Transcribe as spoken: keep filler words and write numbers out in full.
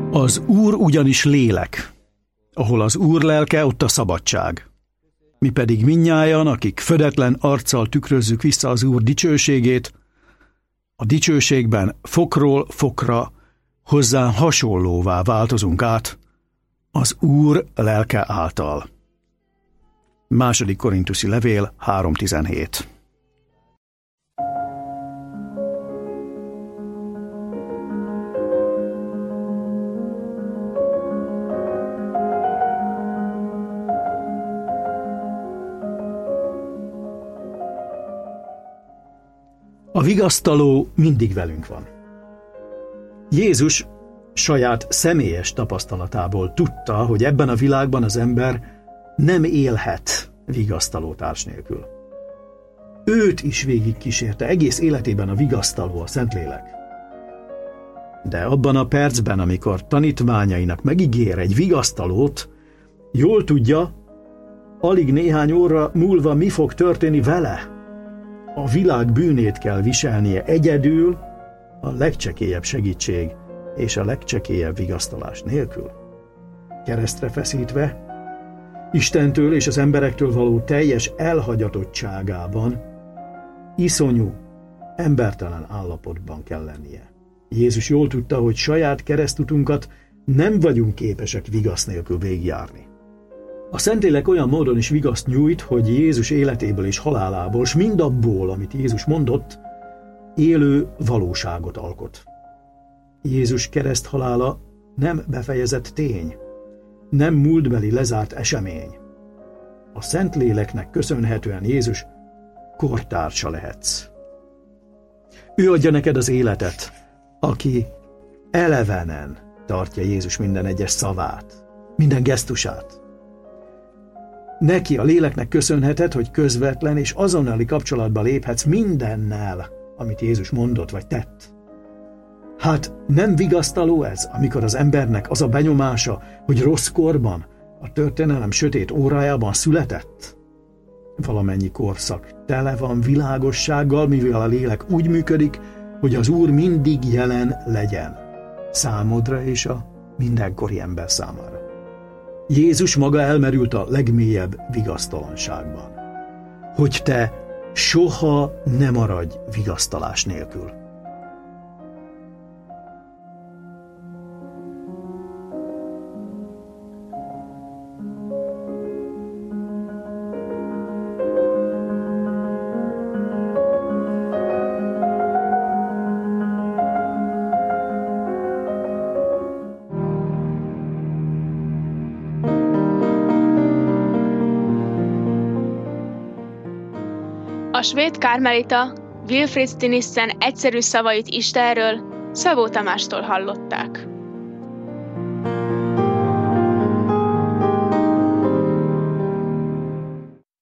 Az Úr ugyanis lélek. Ahol az Úr lelke, ott a szabadság. Mi pedig mindnyájan, akik födetlen arccal tükrözzük vissza az Úr dicsőségét, a dicsőségben fokról fokra hozzá hasonlóvá változunk át az Úr lelke által. Második Korintuszi levél három tizenhét. A vigasztaló mindig velünk van. Jézus saját személyes tapasztalatából tudta, hogy ebben a világban az ember nem élhet vigasztaló társ nélkül. Őt is végigkísérte egész életében a vigasztaló, a Szentlélek. De abban a percben, amikor tanítványainak megígér egy vigasztalót, jól tudja, alig néhány óra múlva mi fog történni vele. A világ bűnét kell viselnie egyedül, a legcsekélyebb segítség és a legcsekélyebb vigasztalás nélkül. Keresztre feszítve, Istentől és az emberektől való teljes elhagyatottságában, iszonyú, embertelen állapotban kell lennie. Jézus jól tudta, hogy saját keresztutunkat nem vagyunk képesek vigasz nélkül végigjárni. A Szentlélek olyan módon is vigaszt nyújt, hogy Jézus életéből és halálából, s mindabból, amit Jézus mondott, élő valóságot alkot. Jézus kereszthalála nem befejezett tény, nem múltbeli lezárt esemény. A Szentléleknek köszönhetően Jézus kortársa lehetsz. Ő adja neked az életet, aki elevenen tartja Jézus minden egyes szavát, minden gesztusát. Neki, a léleknek köszönheted, hogy közvetlen és azonnali kapcsolatba léphetsz mindennel, amit Jézus mondott vagy tett. Hát nem vigasztaló ez, amikor az embernek az a benyomása, hogy rossz korban, a történelem sötét órájában született? Valamennyi korszak tele van világossággal, mivel a lélek úgy működik, hogy az Úr mindig jelen legyen, számodra és a mindenkori ember számára. Jézus maga elmerült a legmélyebb vigasztalanságban, hogy te soha ne maradj vigasztalás nélkül. A svéd kármelita Wilfrid Stinissen egyszerű szavait Istenről Szabó Tamástól hallották.